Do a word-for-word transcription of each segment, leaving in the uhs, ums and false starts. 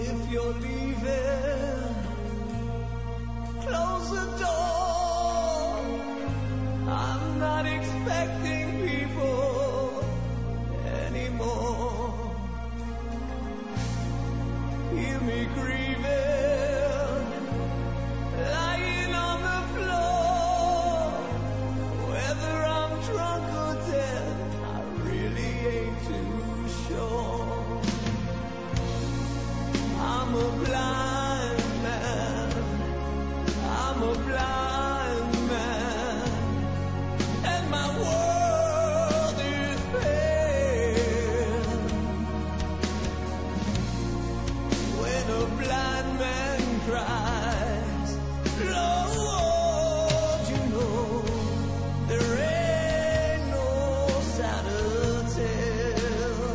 if you're leaving, close the door. I'm not expecting people anymore. Hear me grieving, lying on the floor. Whether I'm drunk or dead, I really ain't too sure. I'm a blind man, I'm a blind man, and my world is pale. When a blind man cries, Lord, you know, there ain't no sadder tale.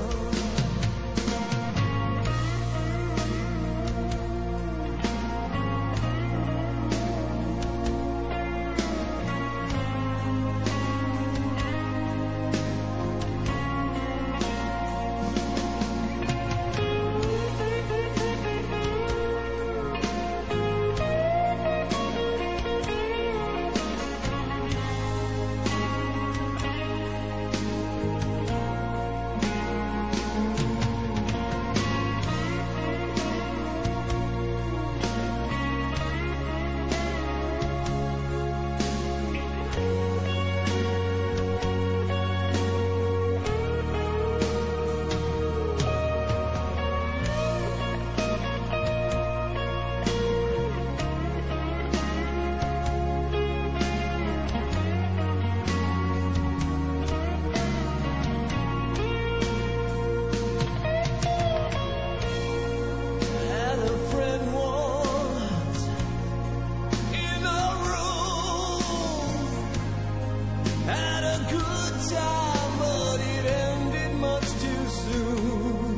Had a friend once in a room, had a good time, but it ended much too soon.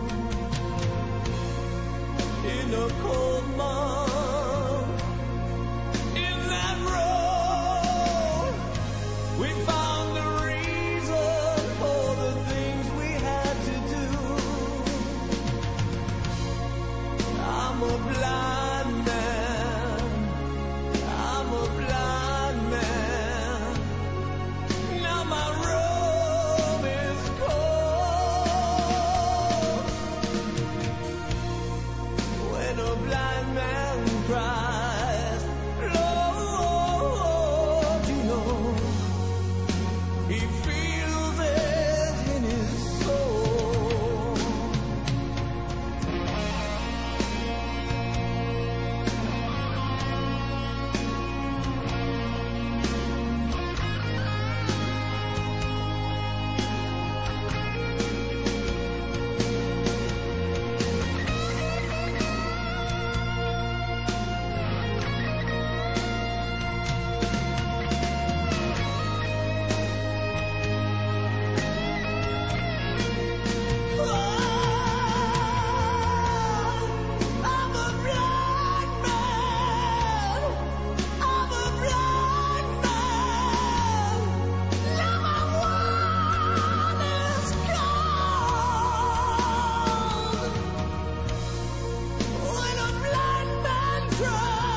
In a cold month, in that road, we found a reason for the things we had to do. I'm a blind man, I'm a blind man. Now my robe is cold. When a blind man cries, Lord, you know, he feels it in his soul.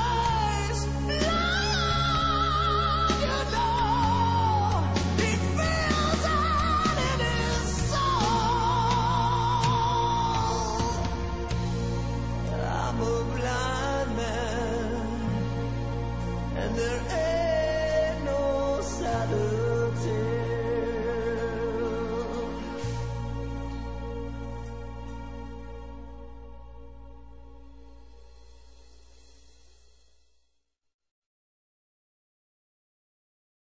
He feels